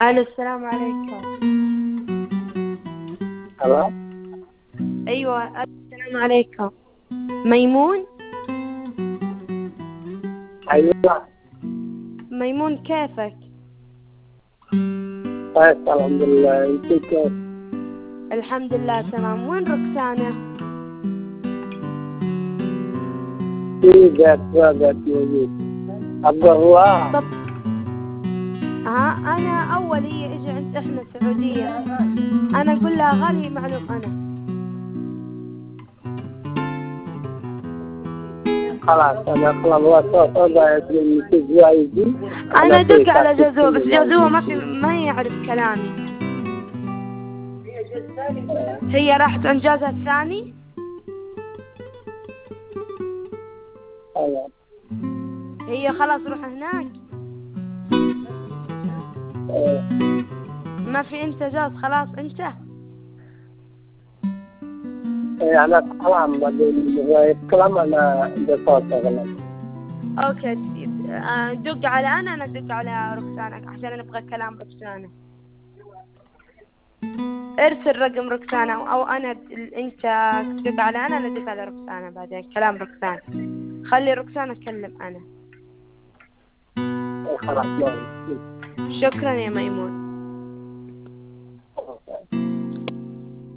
ألو السلام عليكم. الو أيوة السلام عليكم. ميمون؟ ايوه ميمون كيفك؟ كويس الحمد لله. انت كيف؟ الحمد لله تمام. وين ركسانة؟ في بيت موجود. القهوة. طب أنا أول هي إجي عند إحنا السعودية، أنا أقول لها غالي معلوم أنا. خلاص انا خلاص وصلت للمسجد. أنا أدق على جزوة، بس جزوة ما يعرف كلامي. هي راحت عند جوزها الثاني. ايوه هي خلاص روح هناك. ما في أنت جوز خلاص أنت. انا كلام بعدين كلام انا بصوت غلط. أوكي دق على أنا أدق على ركسانة عشان نبغى كلام ركسانة. ارسل رقم ركسانة أو أنا أنت تدق على أنا أدق على ركسانة بعدين كلام ركسانة. خلي ركسانة أتكلم أنا. خلاص. شكرا يا ميمون.